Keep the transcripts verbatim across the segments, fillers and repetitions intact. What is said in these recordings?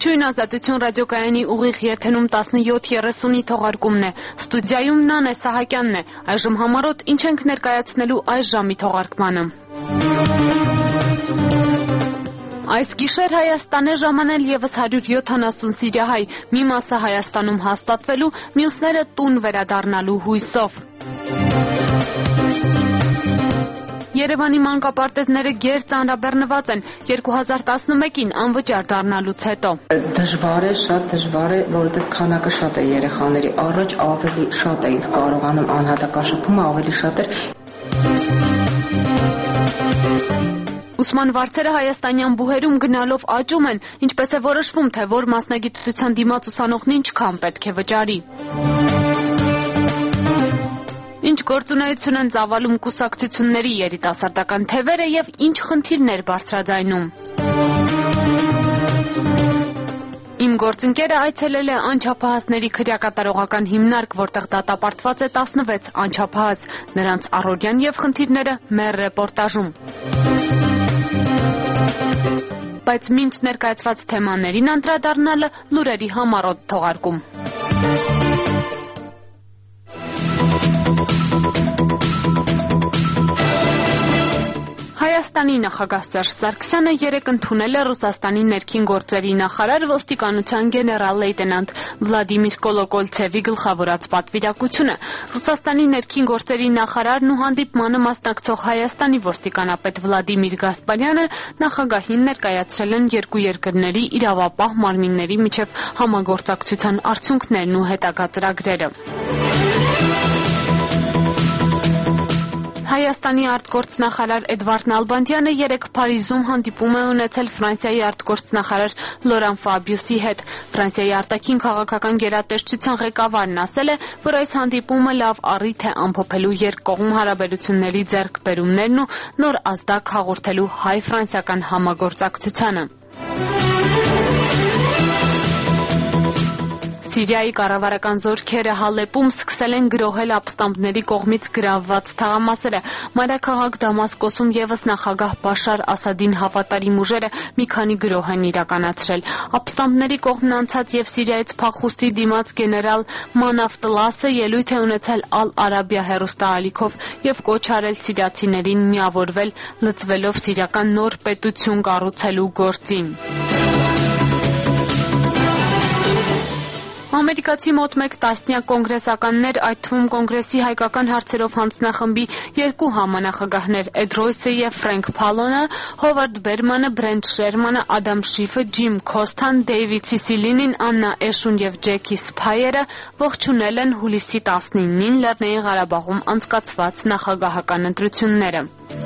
Ողջույն, Ազատություն ռադիոկայանի ուղիղ եթերում տասնյոթ երեսունի թողարկումն է։ Ստուդիայում Նանե Սահակյանն է։ Այժմ համառոտ ինչ ենք ներկայացնելու այս ժամի թողարկմանը։ Այս գիշեր Հայաստան է ժամանել ևս հարյուր յոթանասուն սիրիահայ, մի մասը Հայաստանում հաստատվելու, մյուսները տուն վերադառնալու հույսով։ Երևանի մանկապարտեզները գեր ծանրաբեռնված են երկու հազար տասնմեկին անվճար դառնալուց հետո։ Դժվար է, շատ դժվար է, որովհետև քանակը շատ է երեխաների, առաջ ավելի շատ էինք կարողանում, անհատակաշփումը ավելի շատ էր։ Ուսման վարձերը հայաստանյան բուհերում գնալով աճում են, ինչպես է որոշվում, թե որ մասնագիտության դիմաց ուսանողն ինչքան պետք է վճարի։ Ինչ գործունեություն են ծավալում կուսակցությունների երիտասարդական թևերը եւ ինչ խնդիրներ բարձրաձայնում։ Իմ գործընկերը այցելել է անչափահասների քրեակատարողական հիմնարկ, որտեղ դատապարտված է տասնվեց անչափահաս, նրանց առօրյան եւ խնդիրները մեր ռեպորտաժում։ Բայց մինչ ներկայացված թեմաներին անդրադառնալը լուրերի համառոտ թողարկում։ Հայաստանի նախագահ Սերժ Սարգսյանը երեկ ընդունել է Ռուսաստանի ներքին գործերի նախարար ոստիկանության գեներալ լեյտենանտ Վլադիմիր Կոլոկոլցևի գլխավորած պատվիրակությունը։ Ռուսաստանի ներքին գործերի նախարարն ու հանդիպմանը մասնակցող Հայաստանի ոստիկանապետ Վլադիմիր Գասպարյանը նախագահին ներկայացրել են երկու երկրների իրավապահ մարմինների միջև համագործակցության արդյունքներն ու հետագա ծրագրերը։ Հայաստանի արտգործնախարար Էդվարդ Նալբանդյանը երեկ Փարիզում հանդիպում է ունեցել Ֆրանսիայի արտգործնախարար Լորան Ֆաբիուսի հետ։ Ֆրանսիայի արտաքին քաղաքական գերատեսչության ղեկավարն ասել է, որ այս հանդիպումը լավ առիթ է ամփոփելու երկկողմ հարաբերությունների ձեռքբերումներն ու նոր ազդակ հաղորդելու հայ-ֆրանսիական համագործակցությանը։ Սիրիայի կառավարական զորքերը Հալեպում սկսել են գրոհել ապստամբների կողմից գրավված թաղամասերը։ Մայրաքաղաք Դամասկոսում ևս նախագահ Բաշար Ասադին հավատարիմ ուժերը մի քանի գրոհ են իրականացրել։ Ապստամբների կողմն անցած եւ Սիրիայից փախուստի դիմաց գեներալ Մանաֆ Տլասը ելույթ է ունեցել Ալ-Արաբիա հեռուստաալիքով եւ կոչ արել սիրիացիներին միավորվել, լծվելով սիրիական նոր պետություն կառուցելու գործին։ Ամերիկացի մոտ մեկ տասնյակ կոնգրեսականներ, այդ թվում կոնգրեսի հայկական հարցերով հանձնախմբի երկու համանախագահներ Էդ Ռոյսը եւ Ֆրենկ Փալոնը, Հովարդ Բերմանը, Բրենթ Շերմանը, Ադամ Շիֆը, Ջիմ Քոստան, Դեյվիդ Սիսիլինին, Աննա Էշուն եւ Ջեքի Սփայերը ողջունել են հուլիսի տասնինին Լեռնային Ղարաբաղում անցկացված նախագահական ընտրությունները։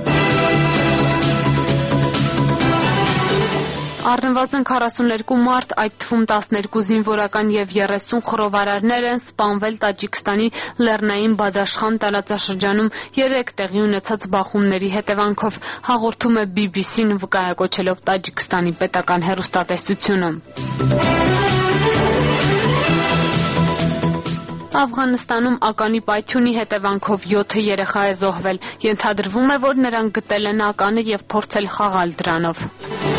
Առնվազն քառասուներկու մարդ, այդ թվում տասներկու զինվորական եւ երեսուն խռովարարներ են սպանվել Տաջիկստանի լեռնային Բադաշխան տարածաշրջանում երեք տեղի ունեցած բախումների հետևանքով, հաղորդում է բի բի սին վկայակոչելով Տաջիկստանի պետական հեռուստատեսությունը։ Աֆղանստանում ականի պայթյունի հետևանքով յոթ երեխա է զոհվել, ենթադրվում է, որ նրանք գտել են ականը եւ փորձել խաղալ դրանով։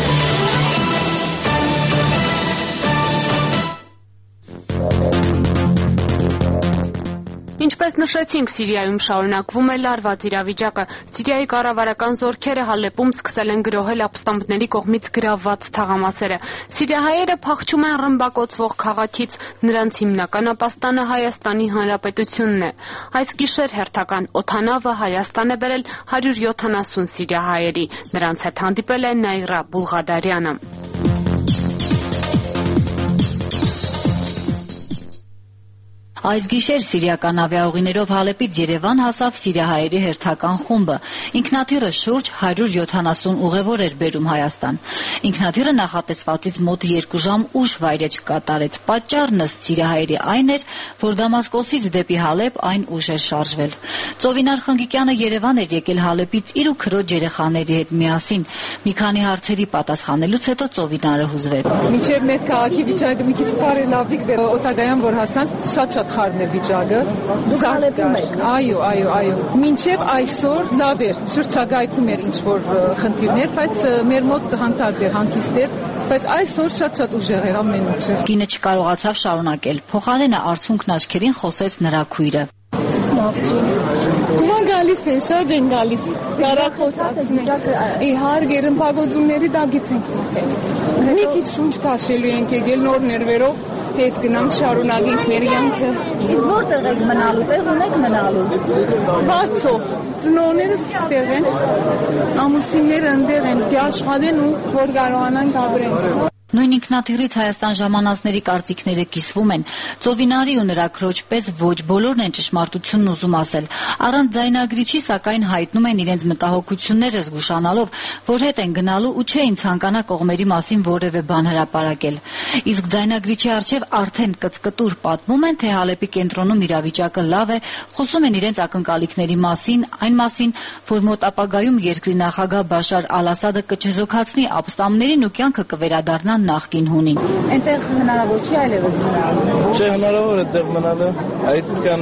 Ինչպես նշեցինք, Սիրիայում շարունակվում է լարված իրավիճակը։ Սիրիայի կառավարական զորքերը Հալեպում սկսել են գրոհել ապստամբների կողմից գրավված թաղամասերը։ Սիրիահայերը փախչում են ռմբակոծվող քաղաքից, նրանց հիմնական ապաստանը Հայաստանի Հանրապետությունն է։ Այս գիշեր հերթական օդանավը Հայաստան է բերել հարյուր յոթանասուն սիրիահայերի։ Նրանց հետ հանդիպել է Նաիրա Բուլղադարյանը։ Այս գիշեր սիրիական ավիաուղիներով Հալեպից Երևան հասավ սիրիահայերի հերթական խումբը։ Ինքնաթիռը շուրջ հարյուր յոթանասուն ուղևոր էր բերում Հայաստան։ Ինքնաթիռը նախատեսվածից մոտ երկու ժամ ուշ վայրեջք կատարեց։ Պատճառն ըստ սիրիահայերի այն էր, որ Դամասկոսից դեպի Հալեպ այն ուշ էր շարժվել։ Ծովինար Խնգիկյանը Երևան էր եկել Հալեպից իր ու քրոջ երեխաների հետ միասին։ Մի քանի հարցերի պատասխանելուց հետո Ծովինարը հուզվեց։ Մինչև մեր քաղաքի վիճակը մի քիչ բարելավիկ օտագայան որ հասանք, շատ-շատ խառն է վիճակը։ Դուք Հալեպում եք։ Այո, այո, այո։ Մինչև այսօր լավ էր, շրջագայքում էր ինչ որ խնդիրներ, բայց մեր մոտ հանդարտ էր, հանգիստ էր, բայց այսօր շատ-շատ ուժեղ էր ամեն ինչը։ Կինը չկարողացավ շարունակել։ Փոխարենը արցունքն աչքերին խոսեց նրա քույրը։ Հիմա գալիս են, շատ են գալիս, կարախոսացնեն, իհարկ երմպագոզումների դագից ենք մտել։ Մի քիչ շունչ կաշելու ենք եկել նոր ներվերով, հետ գնանք շարունակենք մեր յանքը։ Իսկ որտեղ եք մնալու, տեղ ունեք մնալու։ Վարձով, ծնողներս ստեղ են, ամուսինները ընդեղ են, աշխատեն ու որ կարողանանք ապրենք։ Նույն ինքնաթիռից Հայաստան ժամանածների կարծիքները կիսվում են։ Ծովինարի ու նրա քրոջ պես ոչ բոլորն են ճշմարտությունն ուզում ասել։ Առանց ձայնագրիչի, սակայն հայտնում են իրենց մտահոգությունները զգուշանալով, որ հետ են գնալու ու չէին ցանկանա կողմերի մասին որևէ բան հրապարակել։ Իսկ ձայնագրիչի առջև արդեն կծկտուր պատմում են, թե Հալեպի կենտրոնում իրավիճակը լավ է, խոսում են իրենց ակնկալիքների մասին, այն մասին, որ մոտ ապագայում երկրի նախագահ Բաշար Ալ-Ասադը կչեզոքացնի ապստամբներին ու կյանքը կվերադառնա նախկին հունին։ Այնտեղ հնարավոր չի այլևս մնալ։ Չէ, հնարավոր է այդտեղ մնալը։ Այդքան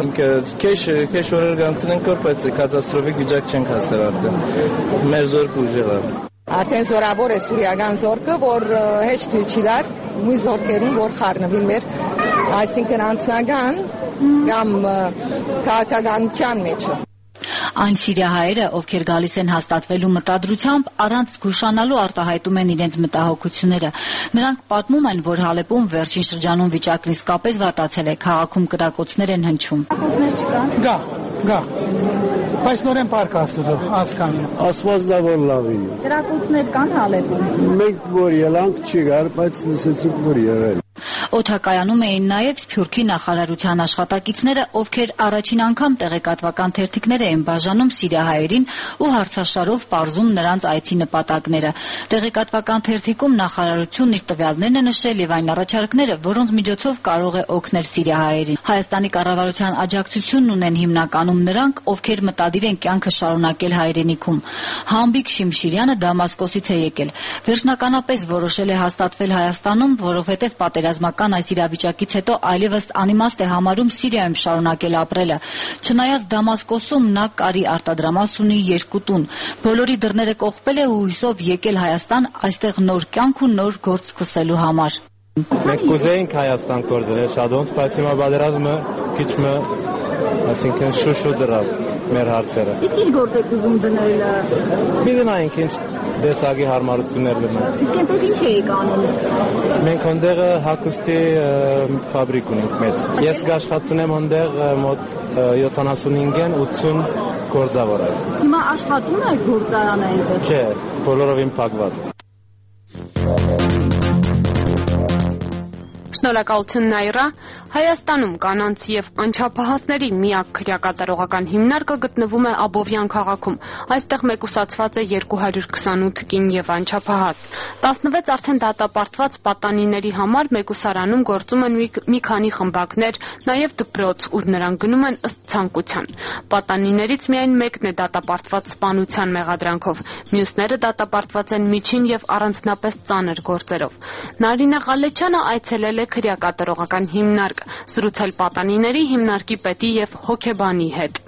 քեշ քեշ օրեր կանցնենք որ բայց կատաստրոֆիկ վիճակ չենք հասել արդեն։ Մեր զորքը ուժեղ է։ Արդեն զորավոր է սուրիական զորքը, որ հեչ թույլ չի դար մյուս զորքերին, որ խառնվին մեր, այսինքն անձնական կամ քաղաքականության մեջը։ Այն սիրիահայերը, ովքեր գալիս են հաստատվելու մտադրությամբ, առանց զգուշանալու արտահայտում են իրենց մտահոգությունները։ Նրանք պատմում են, որ Հալեպում վերջին շրջանում վիճակն իսկապես վատացել է, քաղաքում կրակոցներ են հնչում։ Գա, գա։ Բայց նորեն պարկ աստծո, ասկանի։ Ասված դա որ լավ է։ Կրակոցներ կան Հալեպում։ Մենք որ ելանք չի գար, բայց լսեցինք որ եղել։ Օդակայանում էին նաև Սփյուռքի նախարարության աշխատակիցները, ովքեր առաջին անգամ տեղեկատվական թերթիկներ էին բաժանում սիրիահայերին ու հարցաշարով պարզում նրանց այցի նպատակները։ Տեղեկատվական թերթիկում նախարարությունն իր տվյալներն է նշել եւ այն առաջարկները, որոնց միջոցով կարող է օգնել սիրիահայերին։ Հայաստանի կառավարության աջակցությունն ունեն հիմնականում նրանք, ովքեր մտադիր են կյանքը շարունակել հայրենիքում։ Համբիկ Շիմշիրյանը Դամասկոսից է եկել։ Վերջնականապես որոշել է հաստատվել Հայաստանում, որովհետեւ պատերազմական այս իրավիճակից հետո այլևս անիմաստ է համարում Սիրիայում շարունակել ապրելը։ Չնայած Դամասկոսում նա կարի արտադրամաս ունի երկու տուն։ Բոլորի դռները կողպել է ու հույսով եկել Հայաստան այստեղ նոր կյանք ու նոր գործ սկսելու համար։ Մենք կուզեինք Հայաստան կորզել շատ ոնց, բայց հիմա պատերազմը քիչ մը, այսինքն շուշու դրավ մեր հարցերը։ Իսկ ինչ գործ եք ուզում դնել։ Մի դնայինք ինչ դեսագի հարմարություններ լինեն։ Իսկ այնտեղ ինչ եք անում։ Մենք այնտեղ հագուստի ֆաբրիկ ունենք մեծ։ Ես կաշխատցնեմ այնտեղ մոտ յոթանասունհինգեն ութսուն գործավոր է։ Հիմա աշխատում եք գործարանը այնտեղ։ Չէ, բոլորովին փակված։ Շնորհակալություն Նայրա։ Հայաստանում կանանց եւ անչափահասների միակ քրեակատարողական հիմնարկը գտնվում է Աբովյան քաղաքում։ Այստեղ մեկուսացված է երկու հարյուր քսանութ կին եւ անչափահաս։ տասնվեց արդեն դատապարտված պատանիների համար մեկուսարանում գործում են մի քանի խմբակներ, նաեւ դպրոց, ուր նրանք գնում են ըստ ցանկության։ Պատանիներից միայն մեկն է դատապարտված սպանության մեղադրանքով։ Մյուսները դատապարտված են միջին եւ առանձնապես ծանր գործերով։ Նարինե Ղալեչյանը այցելել է քրեակատարողական հիմնարկ, զրուցել պատանիների, հիմնարկի պետի եւ հոգեբանի հետ։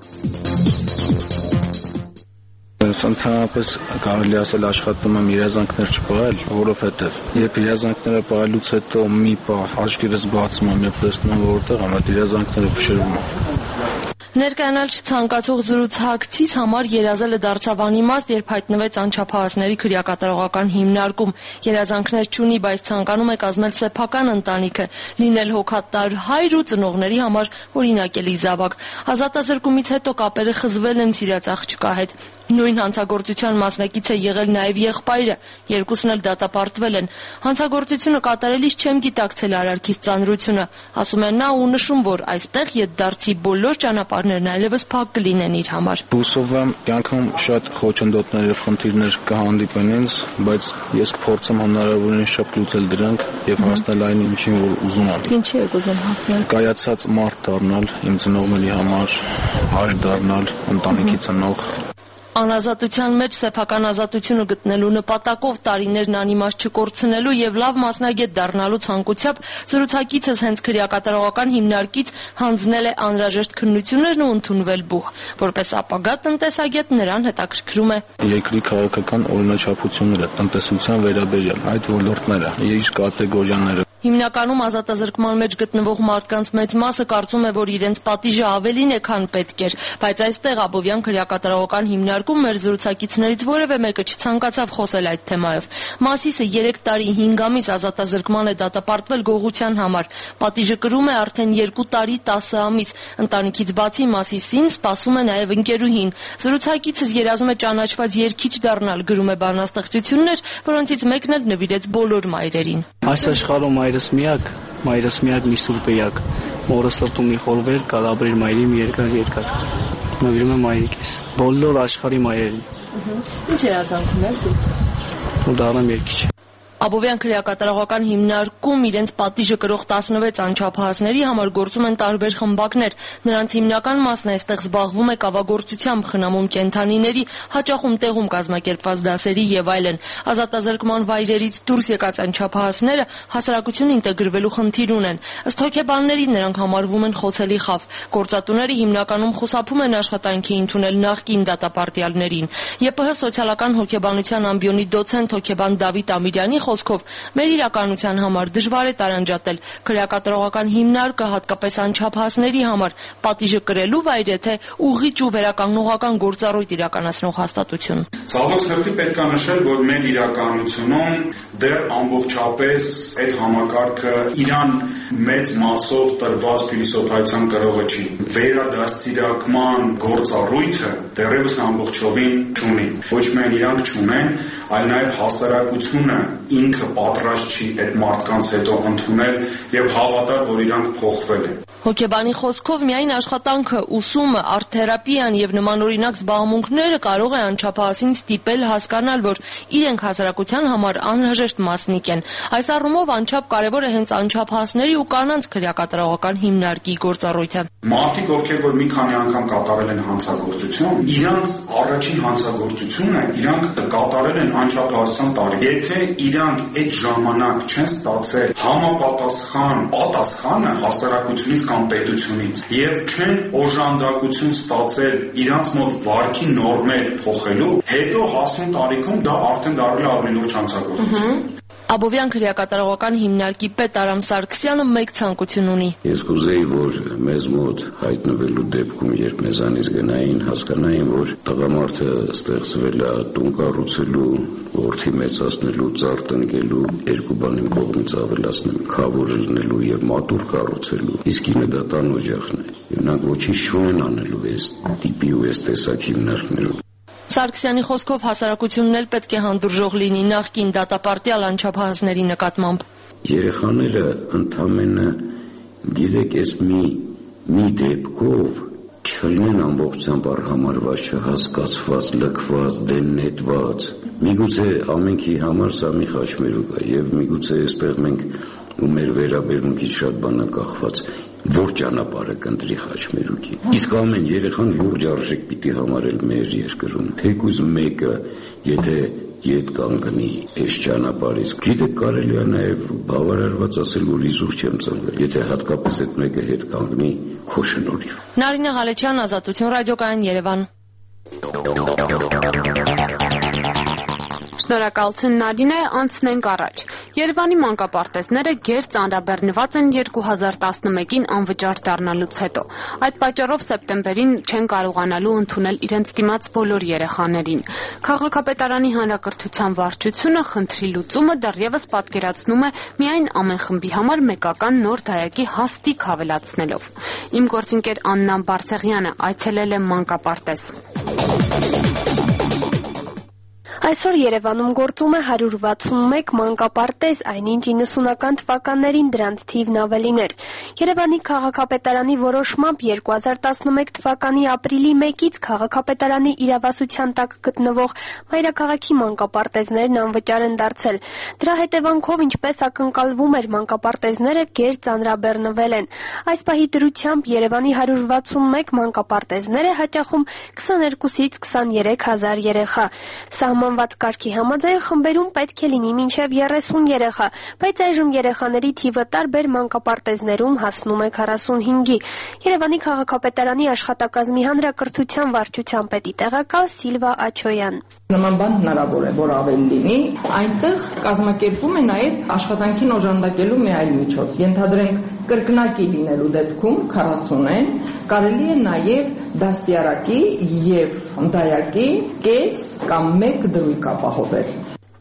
Ընդհանրապես կարելի ասել աշխատում եմ երազանքներ չպահել, որովհետև երբ երազանքները պահելուց հետո մի պահ աչքերս բացում եմ եւ տեսնում եմ որտեղ եմ այդ երազանքները փշրվում են։ Ներկայանալ չցանկացող զրուցակցից համար երազելը դարձավ անիմաստ, երբ հայտնվեց անչափահասների քրեակատարողական հիմնարկում։ Երազանքներ չունի, բայց ցանկանում է կազմել սեփական ընտանիքը, լինել հոգատար հայր ու ծնողների համար օրինակելի զավակ։ Ազատազրկումից հետո կապերը խզվել են սիրած աղջկա հետ։ Նույն հանցագործության մասնակից է եղել նաև եղբայրը, երկուսն էլ դատապարտվել են։ Հանցագործությունը կատարելիս չեմ գիտակցել արարքից ծանրությունը, ասում է նա ու նշում, որ այստեղ ետդարձի բոլոր ճանապարհներն այլևս փակ կլինեն իր համար։ Հուսով եմ կյանքում շատ խոչընդոտներ եւ խնդիրներ կհանդիպեն ինձ, բայց ես կփորձեմ հնարավորինս շատ լուծել դրանք եւ հասնել այն ինչին որ ուզում եմ։ Ինչի եք ուզում հասնել։ Կայացած մարդ դառնալ, իմ ծնողների համար հայր դառնալ, ընտանիքի ծնող։ Անազատության մեջ սեփական ազատությունը գտնելու նպատակով տարիներն անիմաստ չկորցնելու եւ լավ մասնագետ դառնալու ցանկությամբ զրուցակիցս հենց քրեակատարողական հիմնարկից հանձնել է անհրաժեշտ քննություններն ու ընդունվել բուխ, որպես ապագա տնտեսագետ նրան հետաքրքրում է երկրի քաղաքական օրինաչափությունները, տնտեսության վերաբերյալ այդ ոլորտները, իր կատեգորիաները։ Հիմնականում ազատազրկման մեջ գտնվող մարդկանց մեծ մասը կարծում է, որ իրենց պատիժը ավելին է, քան պետք էր, բայց այստեղ Աբովյան քրեակատարողական հիմնարկում մեր զրուցակիցներից որևէ մեկը չցանկացավ խոսել այդ թեմայով։ Մասիսը երեք տարի հինգ ամիս ազատազրկման է դատապարտվել գողության համար։ Պատիժը կրում է արդեն երկու տարի տասը ամիս։ Ընտանիքից բացի Մասիսին սպասում է նաև ընկերուհին։ Զրուցակիցս երազում է ճանաչված երգիչ դառնալ, գրում է բանաստեղծություններ, որոնցից մեկն էլ նվիրեց բոլոր մայրերին։ Այս աշխարհում մայրս միակ, մայրս միակ մի սուրբ էակ, մորը սրտում մի խորվեր, կարաբրիր մայրիմ երկար երկար, նվիրում եմ մայրիկիս, բոլոր աշխարհի մայրերին։ Ինչ երազանքն եք դուք։ Ու դառնամ երգիչ։ Աբովյան քրեակատարողական հիմնարկում իրենց պատիժը կրող տասնվեց անչափահասների համար գործում են տարբեր խմբակներ։ Նրանց հիմնական մասն այստեղ զբաղվում է կավագործությամբ, խնամում կենդանիների, հաճախում տեղում կազմակերպված դասերի եւ այլն։ Ազատազրկման վայրերից դուրս եկած անչափահասները հասարակություն ինտեգրվելու խնդիր ունեն։ Ըստ հոգեբանների նրանք համարվում են խոցելի խավ։ Գործատուները հիմնականում խուսափում են աշխատանքի ընդունել նախկին դատապարտյալներին։ ԵՊՀ սոցիալական հոգեբանության ամբիոնի դոցենտ հոգեբան Դավիթ Ամիրյանի խոսքով մեր իրականության համար դժվար է տարանջատել քրեակատարողական հիմնարկը հատկապես անչափահասների համար պատիժը կրելու վայր է, թե ուղղիչ ու վերականգնողական գործառույթ իրականացնող հաստատություն։ Ցավոք սրտի պետք է նշել, որ մեր իրականությունում դեռ ամբողջապես այդ համակարգը իրան մեծ մասով տրված փիլիսոփայության կրողը չի։ Վերադաստիարակման գործառույթը դեռևս ամբողջովին չունի։ Ոչ միայն իրանք չունեն, այլ նաև հասարակությունը ինքը պատրաստ չի այդ մարդկանց հետո ընդունել եւ հավատալ, որ իրանք փոխվել են։ Հոգեբանի խոսքով միայն աշխատանքը, ուսումը, արտ-թերապիան եւ նմանօրինակ զբաղմունքները կարող է անչափահասին ստիպել հասկանալ, որ իրենք հասարակության համար անհրաժեշտ մասնիկ են։ Այս առումով անչափ կարևոր է հենց անչափահասների ու կանանց քրեակատարողական հիմնարկի գործառույթը։ Մարդիկ, ովքեր որ մի քանի անգամ կատարել են հանցագործություն, իրանք առաջին հանցագործությունը իրանք կատարել են անչափահասության տարի։ Եթե իրանք այդ ժամանակ չեն ստացել համապատասխան պատասխանը հասարակությունից կամ պետությունից եւ չեն օժանդակություն ստացել իրանց մոտ վարքի նորմեր փոխելու, հետո հասուն տարիքում դա արդեն դառել է ավելի լուրջ հանցագործություն։ Աբովյան քրեակատարողական հիմնարկի պետ Արամ Սարգսյանը մեկ ցանկություն ունի։ Ես կուզեի, որ մեզ մոտ հայտնվելու դեպքում, երբ մեզանից գնային, հասկանային, որ տղամարդը ստեղծվել է տուն կառուցելու, որդի մեծացնելու, ծառ տնկելու, երկու բան իմ կողմից ավելացնեմ, քավոր լինելու եւ մատուռ կառուցելու։ Իսկ ինը դա տան օջախն է։ Եվ նրանք ոչինչ չունեն անելու այս տիպի ու այս տեսակի հիմնարկներով։ Սարգսյանի խոսքով հասարակությունն էլ պետք է հանդուրժող լինի նախկին դատապարտյալ անչափահասների նկատմամբ։ Երեխաները ընդամենը գիտեք, այս մի մի դեպքով չլինեն ամբողջությամբ արհամարված, չհասկացված, լքված, դեննետված։ Միգուցե ամենքի համար սա մի խաչմերուկ է եւ միգուցե այստեղ մենք ու մեր վերաբերմունքից շատ բան է կախված, որ ճանապարհը կընտրի խաչմերուկի։ Իսկ ամեն երեխան լուրջ արժեք պիտի համարել մեր երկրում։ Թեկուզ մեկը, եթե ետ կանգնի այս ճանապարհից, գիտեք, կարելի է նաև բավարարված ասել, որ իզուր չեմ ծնվել, եթե հատկապես այդ մեկը հետ կանգնի քո շնորհիվ։ Նարինե Ղալեչյան, Ազատություն ռադիոկայան, Երևան։ Շնորհակալություն Նարինե, անցնենք առաջ։ Երևանի մանկապարտեզները գեր ծանրաբեռնված են երկու հազար տասնմեկին անվճար դառնալուց հետո։ Այդ պատճառով սեպտեմբերին չեն կարողանալու ընդունել իրենց դիմաց բոլոր երեխաներին։ Քաղաքապետարանի հանրակրթության վարչությունը խնդրի լուծումը դեռևս պատկերացնում է միայն ամեն խմբի համար մեկական նոր դարակի հաստիք հավելացնելով։ Իմ գործընկեր Աննա Բարցեղյանը այցելել է մանկապարտեզ։ Այսօր Երևանում գործում է հարյուր վաթսունմեկ մանկապարտեզ, այնինչ իննսունական թվականներին դրանց թիվն ավելին էր։ Երևանի քաղաքապետարանի որոշմամբ երկու հազար տասնմեկ թվականի ապրիլի մեկից քաղաքապետարանի իրավասության տակ գտնվող մայրաքաղաքի մանկապարտեզներն անվճար են դարձել։ Դրա հետևանքով, ինչպես ակնկալվում էր, մանկապարտեզները գերծանրաբեռնվել են։ Այս պահի դրությամբ Երևանի հարյուր վաթսունմեկ մանկապարտեզները հաճախում քսաներկուսից քսաներեք հազար երեխա։ Սահմանված կարգի համաձայն խմբերում պետք է լինի մինչև երեսուն երեխա, բայց այժմ երեխաների թիվը տարբեր մանկապարտեզներում հասնում է քառասունհինգի։ Երևանի քաղաքապետարանի աշխատակազմի հանրակրթության վարչության պետի տեղակալ Սիլվա Աչոյան։ Նման բան հնարավոր է, որ ավելի լինի, այնտեղ կազմակերպում է նաև աշխատանքին օժանդակելու մի այլ միջոց։ Ենթադրենք կրկնակի լինելու դեպքում քառասունեն կարելի է նաև դաստիարակի եւ դայակի կես կամ մեկ դրույք ապահովել։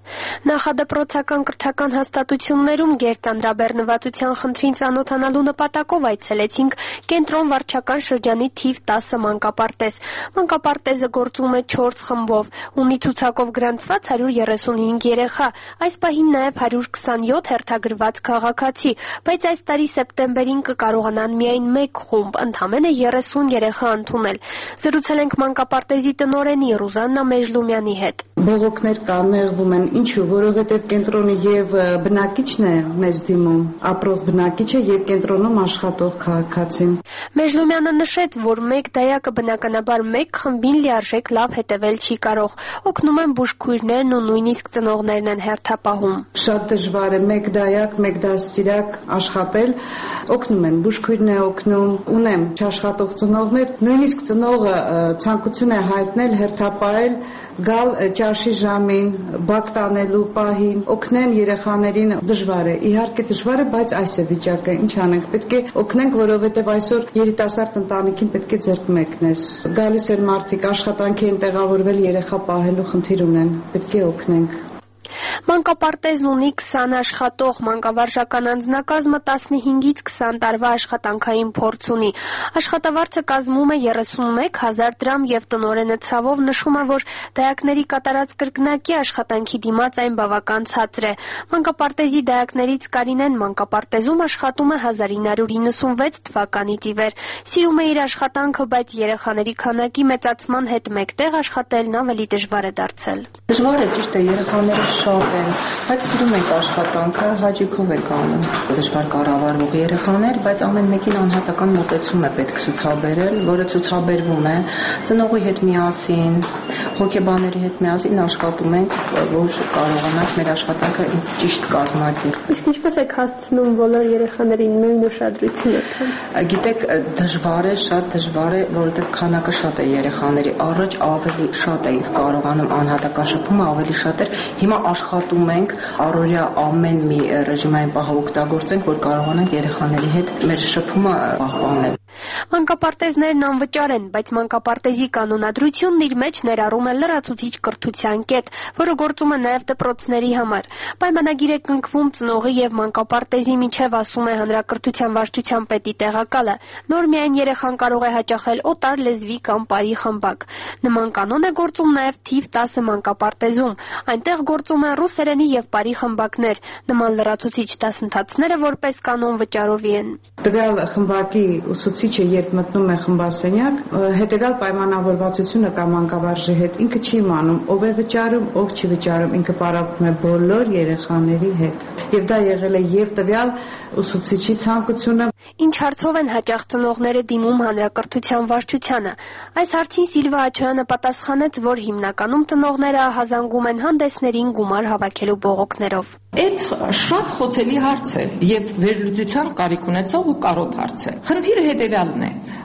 Նախադպրոցական կրթական հաստատություններում գերծանրաբեռնվածության խնդրին ծանոթանալու նպատակով այցելեցինք կենտրոն վարչական շրջանի թիվ տասը մանկապարտեզ։ Մանկապարտեզը գործում է չորս խմբով, ունի ցուցակով գրանցված հարյուր երեսունհինգ երեխա, այս պահին նաև հարյուր քսանյոթ հերթագրված քաղաքացի, բայց այս տարի սեպտեմբերին կկարողանան միայն մեկ խումբ, ընդամենը երեսուն երեխա ընդունել։ Զրուցել ենք մանկապարտեզի տնօրենի Ռուզաննա Մեժլումյանի հետ։ Բողոքներ կանեղվում են, ինչու, որովհետև կենտրոնը եւ բնակիչն է մեզ դիմում, ապրող բնակիչը եւ կենտրոնում աշխատող քաղաքացին։ Մեժլումյանը նշեց, որ մեկ դայակը բնականաբար մեկ խմբին լիարժեք լավ հետևել չի կարող, օգնում են բուժքույրներն ու նույնիսկ ծնողներն են հերթապահում։ Շատ դժվար է մեկ դայակ, մեկ դաստիարակ աշխատել, օգնում են, բուժքույրն է օգնում, ունեմ չաշխատող ծնողներ, նույնիսկ ծնողը ցանկություն է հայտնել հերթապահել, գալ ճաշի ժամին, բակ տանելու պահին, օգնեն երեխաներին, դժվար է, իհարկե դժվար է, բայց այս է վիճակը, ինչ անենք, պետք է օգնենք, որովհետև այսօր երիտասարդ ընտանիքին պետք է ձեռք մեկնես։ Գալիս են մարդիկ, աշխատանքի են տեղավորվել, երեխա պահելու խնդիր ունեն, պետք է օգնենք։ Մանկապարտեզն ունի քսան աշխատող, մանկավարժական անձնակազմը տասնհինգից քսան տարվա աշխատանքային փորձ ունի։ Աշխատավարձը կազմում է երեսունմեկ հազար դրամ եւ տնօրենը ցավով նշում է, որ դայակների կատարած կրկնակի աշխատանքի դիմաց այն բավական ցածր է։ Մանկապարտեզի դայակներից Կարինեն մանկապարտեզում աշխատում է հազար ինը հարյուր իննսունվեց թվականից ի վեր։ Սիրում է իր աշխատանքը, բայց երեխաների քանակի մեծացման հետ մեկտեղ աշխատելն ավելի դժվար է դարձել։ Դժվար է, ճիշտ է, երեխաները շատ են, բայց սիրում ենք աշխատանքը, հաճույքով ենք անում։ Դժվար կառավարվող երեխաներ, բայց ամեն մեկին անհատական մոտեցում է պետք ցուցաբերել, որը ցուցաբերվում է ծնողի հետ միասին, հոգեբանների հետ միասին աշխատում ենք, որ կարողանանք մեր աշխատանքը ճիշտ կազմակերպել։ Իսկ ինչպես եք հասցնում բոլոր երեխաներին նույն ուշադրությունը տալ։ Գիտեք, դժվար է, շատ դժվար է, որովհետև քանակը շատ է երեխաների, առաջ ավելի շատ էինք կարողանում անհատական շփումը ավելի շատ էր, հիմա աշխատում ենք առօրյա ամեն մի ռեժիմային պահը օգտագործենք, որ կարողանանք երեխաների հետ մեր շփումը պահպանել։ Մանկապարտեզներն անվճար են, բայց մանկապարտեզի կանոնադրությունն իր մեջ ներառում է լրացուցիչ կրթության կետ, որը գործում է նաև դպրոցների համար։ Պայմանագիր է կնքվում ծնողի եւ մանկապարտեզի միջև, ասում է հանրակրթության վարչության պետի տեղակալը։ Նոր միայն երեխան կարող է հաճախել օտար լեզվի կամ պարի խմբակ։ Նման կանոն է գործում նաև թիվ տասը մանկապարտեզում։ Այնտեղ գործում են ռուսերենի եւ պարի խմբակներ։ Նման լրացուցիչ դասընթացները որպես կանոն վճարովի են։ Տվյալ խմբակի ուսուցիչը երբ մտնում է խմբասենյակ, հետեւյալ պայմանավորվածությունը կամ մանկավարժի հետ ինքը չի իմանում ով է վճարում, ով չի վճարում, ինքը պարապում է բոլոր երեխաների հետ։ Եվ դա եղել է եւ տվյալ ուսուցիչի ցանկությունը։ Ինչ հարցով են հաճախ ծնողները դիմում հանրակրթության վարչությանը։ Այս հարցին Սիլվա Աչոյանը պատասխանեց, որ հիմնականում ծնողները ահազանգում են հանդեսներին գումար հավաքելու բողոքներով։ Այդ շատ խոցելի հարց է եւ վերլուծության կարիք ունեցող ու կարոտ հարց է։ Խնդիրը հետեւյալն է.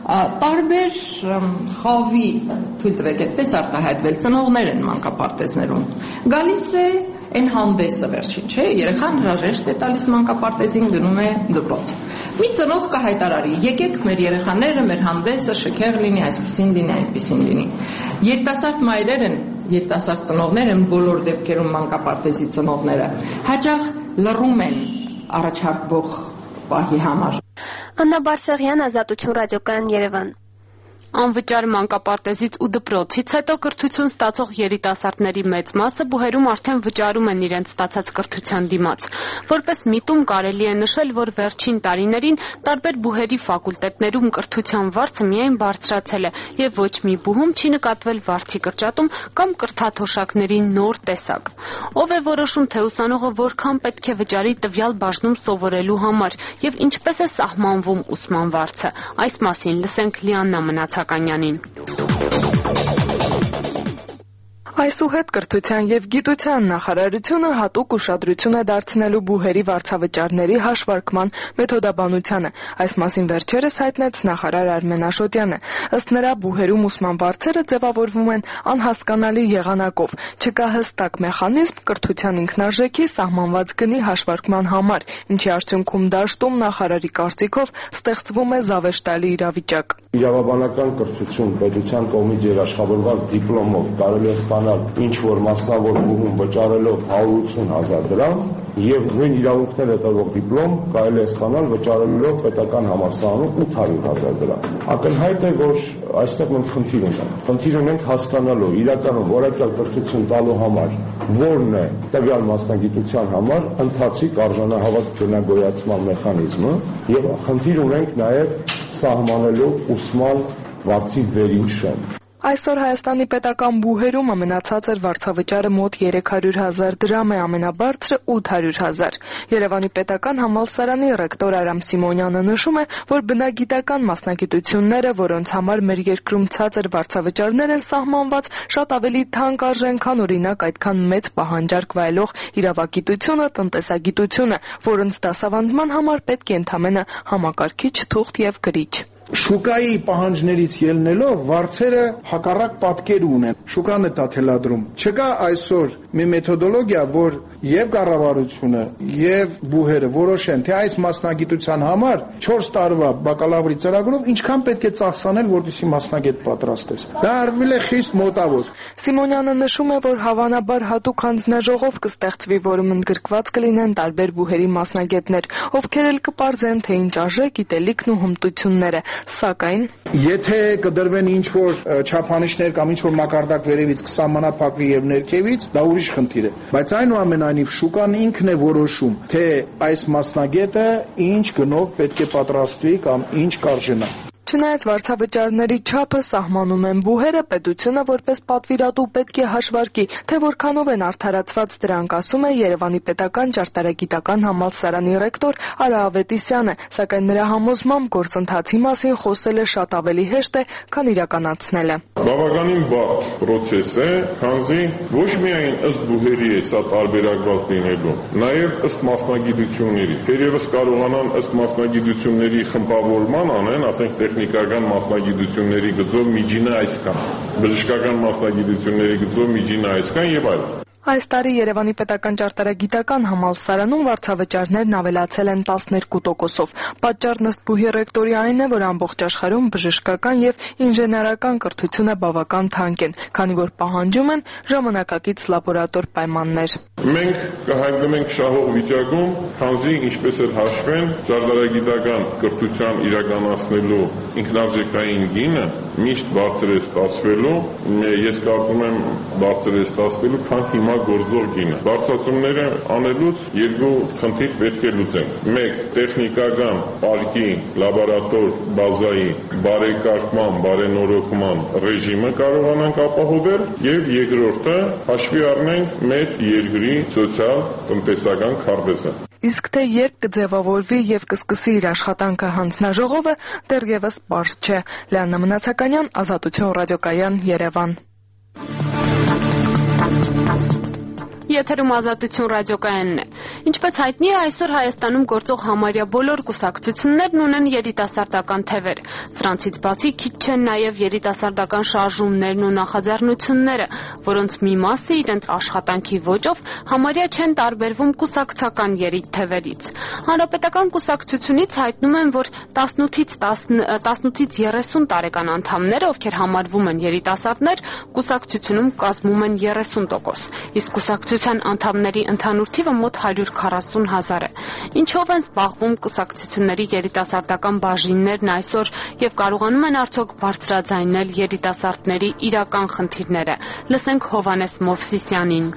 տարբեր խավի, թույլ տվեք այդպես արտահայտվել, ծնողներ են մանկապարտեզներում։ Գալիս է այն հանդեսը վերջին, չէ՞, երեխան հրաժեշտ է տալիս մանկապարտեզին, գնում է դպրոց։ Մի ծնող կհայտարարի. եկեք մեր երեխաները, մեր հանդեսը շքեղ լինի, այսպեսին լինի, այնպեսին լինի։ Երիտասարդ մայրեր են, երիտասարդ ծնողներ են բոլոր դեպքերում մանկապարտեզի ծնողները։ Հաճախ լռում են առաջարկվող պահի համար։ Աննա Բարսեղյան, Ազատություն ռադիոկայան, Երևան։ Անվճար մանկապարտեզից ու դպրոցից հետո կրթություն ստացող երիտասարդների մեծ մասը բուհերում արդեն վճարում են իրենց ստացած կրթության դիմաց։ Որպես միտում կարելի է նշել, որ վերջին տարիներին տարբեր բուհերի ֆակուլտետներում կրթության վարձը միայն բարձրացել է եւ ոչ մի բուհում չի նկատվել վարձի կրճատում կամ կրթաթոշակների նոր տեսակ։ Ով է որոշում, թե ուսանողը որքան պետք է վճարի տվյալ բաժնում սովորելու համար եւ ինչպես է սահմանվում ուսման վարձը։ Այս մասին լսենք Լիաննա Մնացականյանին։ Այսուհետ կրթության և գիտության նախարարությունը հատուկ ուշադրություն է դարձնելու բուհերի վարձավճարների հաշվարկման մեթոդաբանությանը։ Այս մասին վերջերս հայտնեց նախարար Արմեն Աշոտյանը։ Ըստ նրա, բուհերում ուսման վարձերը ձևավորվում են անհասկանալի եղանակով։ Չկա հստակ մեխանիզմ կրթության ինքնարժեքի սահմանված գնի հաշվարկման համար, ինչի արդյունքում դաշտում նախարարի կարծիքով ստեղծվում է զավեշտալի իրավիճակ։ Իրավաբանական կրթություն պետության կողմից երաշխավորված դիպլոմով կարելի է ստանալ ինչ որ մասնավոր բուհում վճարելով հարյուր ութսուն հազար դրամ եւ նույն իրավունքները տվող դիպլոմ կարելի է ստանալ վճարելով պետական համալսարանում ութ հարյուր հազար դրամ։ Ակնհայտ է, որ այստեղ մենք խնդիր ունենք։ Խնդիր ունենք հասկանալու իրականում որակյալ կրթություն տալու համար որն է տվյալ մասնագիտության համար ընթացիկ արժանահավատ գնագոյացման մեխանիզմը եւ խնդիր ունենք նաեւ սահմանելու ուսման վարձի վերին։ Այսօր Հայաստանի պետական բուհերում ամենացածր վարձավճարը մոտ երեք հարյուր հազար դրամ է, ամենաբարձրը ութ հարյուր հազար։ Երևանի պետական համալսարանի ռեկտոր Արամ Սիմոնյանը նշում է, որ բնագիտական մասնագիտությունները, որոնց համար մեր երկրում ցածր վարձավճարներ են սահմանված, շատ ավելի թանկ արժեն, քան օրինակ այդքան մեծ պահանջարկ վայելող իրավագիտությունը, տնտեսագիտությունը, որոնց դասավանդման համար պետք է ընդամենը համակարգիչ, թուղթ եւ գրիչ։ Շուկայի պահանջներից ելնելով վարձերը հակառակ պատկեր ունեն։ Շուկան է դա թելադրում։ Չկա այսօր մի մեթոդոլոգիա, որ եւ կառավարությունը եւ բուհերը որոշեն, թե այս մասնագիտության համար չորս տարվա բակալավրի ծրագրով ինչքան պետք է ծախսանել, որպեսզի մասնագետ պատրաստես։ Դա արվել է խիստ մոտավոր։ Սիմոնյանը նշում է, որ հավանաբար հատուկ հանձնաժողով կստեղծվի, որում ընդգրկված կլինեն տարբեր բուհերի մասնագետներ, ովքեր էլ կպարզեն, թե ինչ արժե գիտելիքն ու հմտությունները։ Սակայն եթե կդրվեն ինչ որ չափանիշներ կամ ինչ որ մակարդակ վերևից կսահմանափակվի եւ ներքևից, դա ուրիշ խնդիր է։ Բայց այնուամենայնիվ շուկան ինքն է որոշում, թե այս մասնագետը ինչ գնով պետք է պատրաստվի կամ ինչ կարժենա։ Չնայած վարձավճարների չափը սահմանում են բուհերը, պետությունը որպես պատվիրատու պետք է հաշվարկի, թե որքանով են արդարացված դրանք, ասում է Երևանի պետական ճարտարագիտական համալսարանի ռեկտոր Արա Ավետիսյանը, սակայն նրա համոզմամբ գործընթացի մասին խոսելը շատ ավելի հեշտ է, քան իրականացնելը։ Բավականին բարդ պրոցես է, քանզի ոչ միայն ըստ բուհերի է սա տարբերակված լինելու, նաև ըստ մասնագիտությունների։ Թերևս կարողանան ըստ մասնագիտությունների խմբավորման անեն, ասենք տեխնիկական մասնագիտությունների գծով միջինը այսքան, բժշկական մասնագիտությունների գծով միջինը այսքան եւ այլն։ Այս տարի Երևանի պետական ճարտարագիտական համալսարանում վարձավճարներն ավելացել են տասներկու տոկոսով։ Պատճառն ըստ բուհի ռեկտորի այն է, որ ամբողջ աշխարհում բժշկական եւ ինժեներական կրթությունը բավական թանկ են, քանի որ պահանջում են ժամանակակից լաբորատոր պայմաններ։ Մենք կհայտնվենք շահող վիճակում, քանզի ինչպես էլ հաշվեն, ճարտարագիտական կրթության իրականացնելու ինքնարժեքային գինը միշտ բարձր է ստացվելու, ես կարծում եմ բարձր է ստացվելու, քան հիմա գործող գինը։ Բարձրացումները անելուց երկու խնդիր պետք է լուծենք։ Մեկ, տեխնիկական պարկի, լաբորատոր բազայի բարեկարգման, բարենորոգման ռեժիմը կարողանանք ապահովել, եւ երկրորդը հաշվի առնենք մեր երկրի սոցիալ-տնտեսական քարտեզը։ Իսկ թե երբ կձևավորվի եւ կսկսի իր աշխատանքը հանձնաժողովը, դեռևս պարզ չէ։ Լիաննա Մնացականյան, Ազատություն ռադիոկայան, Երևան։ Եթերում Ազատություն ռադիոկայանն է։ Ինչպես հայտնի է, այսօր Հայաստանում գործող համարյա բոլոր կուսակցություններն ունեն երիտասարդական թևեր։ Սրանցից բացի քիչ չեն նաև երիտասարդական շարժումներն ու նախաձեռնությունները, որոնց մի մասը իրենց աշխատանքի ոճով համարյա չեն տարբերվում կուսակցական երիտթևերից։ Հանրապետական կուսակցությունից հայտնում են, որ տասնութից երեսուն տարեկան անդամները, ովքեր համարվում են երիտասարդներ, կուսակցությունում կազմում են երեսուն տոկոս, իսկ կուսակցությունից Կուսակցության անդամների ընդհանուր թիվը մոտ հարյուր քառասուն հազար է։ Ինչով են զբաղվում կուսակցությունների երիտասարդական բաժիններն այսօր եւ կարողանում են արդյոք բարձրաձայնել երիտասարդների իրական խնդիրները։ Լսենք Հովհաննես Մովսիսյանին։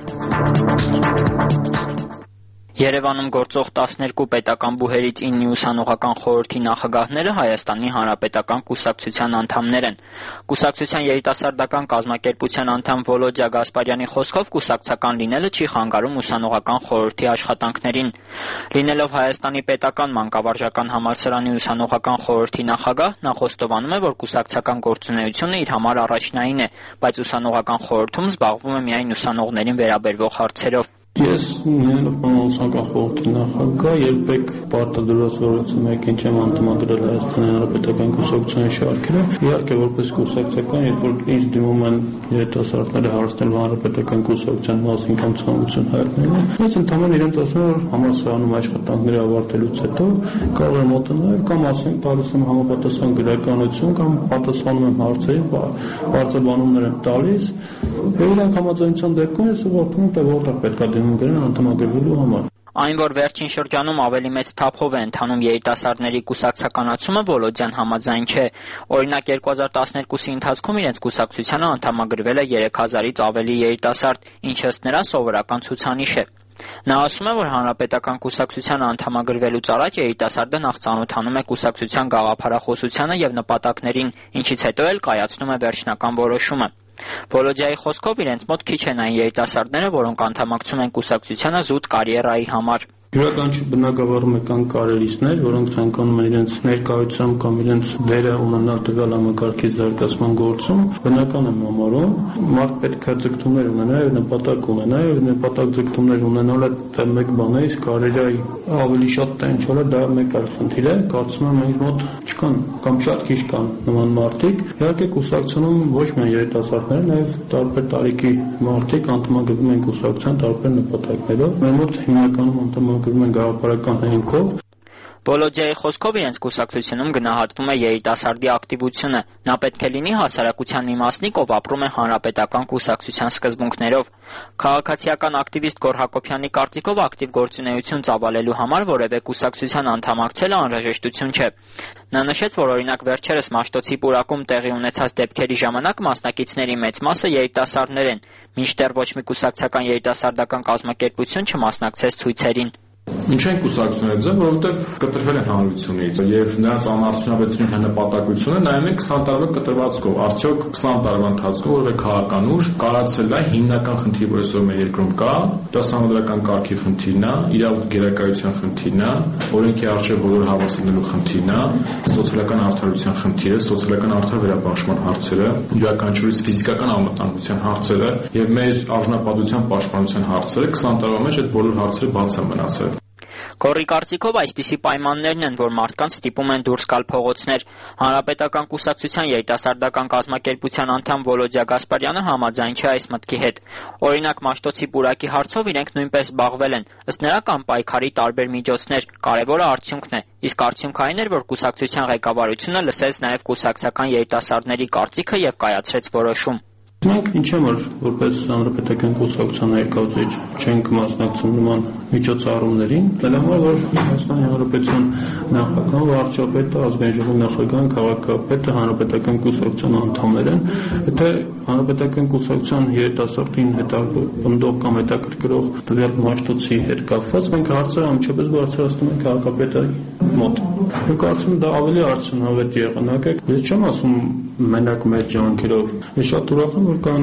Երևանում գործող տասներկու պետական բուհերից իննի ուսանողական խորհրդի նախագահները Հայաստանի Հանրապետական կուսակցության անդամներ են։ Կուսակցության երիտասարդական կազմակերպության անդամ Վոլոդյա Գասպարյանի խոսքով կուսակցական լինելը չի խանգարում ուսանողական խորհրդի աշխատանքներին։ Լինելով Հայաստանի պետական մանկավարժական համալսարանի ուսանողական խորհրդի նախագահ, նա խոստովանում է, որ կուսակցական գործունեությունը իր համար առաջնային է, բայց ուսանողական խորհրդում զբաղվում է միայն ուսանողներին վերաբերվող հարցերով։ Ես նույնիսկ ուսանողական խորհրդի նախագահ երբեք պարտադրված որոշում եկին չեմ անդամադրել Հայաստանի Հանրապետական կուսակցության շարքերը։ Իհարկե որպես կուսակցական, երբ որ ինձ դիմում են երիտասարդները հարցնել Հանրապետական կուսակցության մասին կամ ցանկություն հայտնել, ես ընդհանրապես իրենց ասում եմ, որ համալսարանում աշխատանքները ավարտելուց հետո կարող եմ մոտենալ կամ ասենք տալիս եմ համապատասխան գրականություն կամ պատասխանում եմ հարցերին, բարձրաբանումներ եմ տալիս։ Եվ իրանք համաձայնության դեպքում ես ուղղորդում եմ, թե որտեղ պետք է դիմում անդամագրվելու համար։ Այն, որ վերջին շրջանում ավելի մեծ թափով է ընթանում երիտասարդների կուսակցականացումը, Վոլոդյան համաձայն չէ։ Օրինակ երկու հազար տասներկուսի ընթացքում իրենց կուսակցությանը անդամագրվել է երեք հազարից ավելի երիտասարդ, ինչը ըստ նրա սովորական ցուցանիշ է։ Նա ասում է, որ Հանրապետական կուսակցությանը անդամագրվելուց առաջ երիտասարդը նախ ծանոթանում է կուսակցության գաղափարախոսությանը եւ նպատակներին, ինչից հետո էլ կայացնում է վերջնական որոշումը։ Վոլոդյայի խոսքով իրենց մոտ քիչ են այն երիտասարդները, որոնք անդամակցում են կուսակցությանը զուտ կարիերայի համար։ Յուրաքանչյուր բնակավարում է կան կարիերիստներ, որոնք ցանկանում են իրենց ներկայությամբ կամ իրենց դերը ունենալ տվյալ համակարգի զարգացման գործում, բնական եմ համարում, մարդ պետք է ձգտումներ ունենա եւ նպատակ ունենա, եւ նպատակ ձգտումներ ունենալը դա մեկ բան է, իսկ կարիերայի ավելի շատ տենչելը դա մեկ այլ խնդիր է, կարծում եմ ինձ մոտ չկան կամ շատ քիչ կան նման մարդիկ։ Իհարկե կուսակցությունում ոչ միայն երիտասարդներ, նաեւ տարբեր տարիքի մարդիկ անդամագրվում են կուսակցության տարբեր նպատակներով։ Մեր մոտ հիմնականում անդամ գրում են գաղափարական հենքով։ Վոլոդյայի խոսքով իրենց կուսակցությունում գնահատվում է երիտասարդի ակտիվությունը։ Նա պետք է լինի հասարակության մի մասնիկ, ով ապրում է հանրապետական կուսակցության սկզբունքներով։ Քաղաքացիական ակտիվիստ Գոռ Հակոբյանի կարծիքով ակտիվ գործունեություն ծավալելու համար որևէ կուսակցության անդամակցելը անհրաժեշտություն չէ։ Նա նշեց, որ օրինակ վերջերս Մաշտոցի պուրակում տեղի ունեցած դեպքերի ժամանակ մասնակիցների մեծ մասը երիտասարդներ են, մինչդեռ ոչ մի կուսակցական երիտասարդական կազմակերպություն չմասնակցեց ցույցերին։ Ինչ են կուսակցությունները ձեր, որովհետև կտրվել են հանրությունից եւ նրանց անարդյունավետությունը նպատակությունը նայում են քսան տարվա կտրվածքով, արդյոք քսան տարվա ընթացքում որևէ քաղաքական ուժ կարացել է հիմնական խնդիրը, որ այսօր մեր երկրում կա, դա համանդրական կարգի խնդիրն է, իրավունք գերակայության խնդիրն է, օրենքի առջև բոլոր հավասարելու խնդիրն է, սոցիալական արդարության խնդիրը, սոցիալական արդար վերաբաշխման հարցերը, յուրաքանչյուրիս ֆիզիկական անվտանգության հարցերը եւ մեր արժանապատվության պաշտպանության հարցերը քսան տարվա մեջ այդ բոլոր հարցերը բաց են մնացել։ Գոռի կարծիքով այսպիսի պայմաններն են, որ մարդկանց ստիպում են դուրս գալ փողոցներ։ Հանրապետական կուսակցության երիտասարդական կազմակերպության անդամ Վոլոդյա Գասպարյանը համաձայն չէ այս մտքի հետ։ Օրինակ Մաշտոցի պուրակի հարցով իրենք նույնպես զբաղվել են։ Ըստ նրա կան պայքարի տարբեր միջոցներ, կարևորը արդյունքն է, իսկ արդյունքը այն էր, որ կուսակցության ղեկավարությունը լսեց նաև կուսակցական երիտասարդների կարծիքը եւ կայացրեց որոշում։ Մենք ինչ եմ որ որպես հանրապետական կուսակցության ներկայացուցիչ չենք մասնակցում նման միջոցառումներին, դրա համար որ Հայաստանի Հանրապետության նախագահը, վարչապետը, ազգային ժողովի նախագահը, քաղաքապետը հանրապետական կուսակցության անդամներ են, եթե հանրապետական կուսակցության երիտասարդին հետապնդող կամ հետաքրքրող տվյալ Մաշտոցի հետ կապված, մենք հարցը ամենից բարձրացնում ենք քաղաքապետի մոտ։ Ու կարծում եմ դա ավելի արդյունավետ եղանակ է։ Ես չեմ ասում մենակ մեր ջանքերով։ Ես շատ ուրախ եմ, որ կան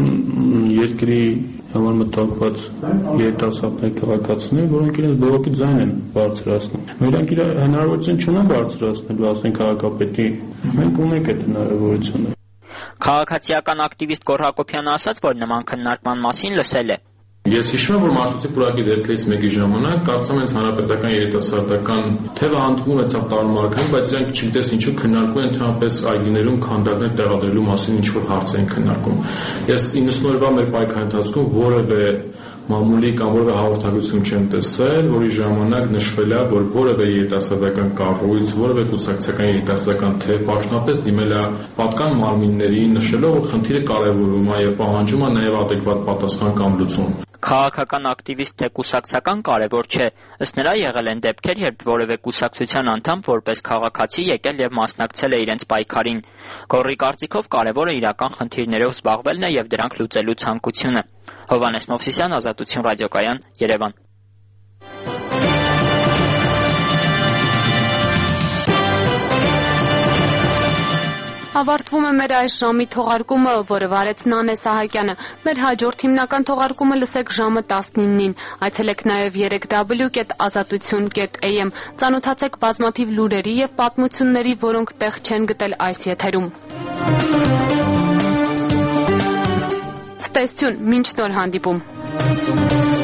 երկրի համար մտակված երիտասարդներ քաղաքացիներ, որոնք իրենց բողոքի ձայն են բարձրացնում։ Նրանք իր հնարավորություն չունեն բարձրացնելու, ասենք քաղաքապետի։ Մենք ունենք այդ հնարավորությունը։ Քաղաքացիական ակտիվիստ Գոռ Հակոբյանը ասաց, որ նման քննարկման մասին լսել է։ Ես հիշում եմ, որ Մաշտոցի պուրակի դեպքերից մեկի ժամանակ կարծում եմ հանրապետական երիտասարդական թևը հանդիպում ունեցավ տարբերակային, բայց իրանք չգիտես ինչու քննարկում են ընդհանրապես այգիներում քանդակներ տեղադրելու մասին ինչ որ հարց են քննարկում։ Ես իննսուն օրվա մեր պայքարի ընթացքում որևէ մամուլի կամ որևէ հաղորդագրություն չեմ տեսել, որի ժամանակ նշվել է, որ որևէ երիտասարդական կառույց, որևէ կուսակցական երիտասարդական թեւ պաշտոնապես դիմել է պատկան մարմինների, նշելով, որ խնդիրը կարևորում է եւ պահանջում է նաեւ adekvat պատասխան կամ լուծում։ Քաղաքական ակտիվիստ թե կուսակցական կարևոր չէ, ըստ նրա եղել են դեպքեր, երբ որևէ կուսակցության անդամ որպես քաղաքացի եկել եւ մասնակցել է իրենց պայքարին։ Գոռի կարծիքով կարևորը իրական խնդիրներով զբաղվելն է եւ դրանք լուծելու ցանկությունը։ Հովհաննես Մովսիսյան, Ազատություն ռադիոկայան, Երևան։ Ավարտվում է մեր այս ժամի թողարկումը, որը վարեց Նանե Սահակյանը։ Մեր հաջորդ հիմնական թողարկումը լսեք ժամը տասնինին։ Այցելեք նաև երեք դաբլյու կետ ազատություն կետ էյ էմ։ Ծանոթացեք բազմաթիվ լուրերի եւ պատմությունների, որոնք տեղ չեն գտել այս եթերում։ Ցտեսություն, մինչ նոր հանդիպում։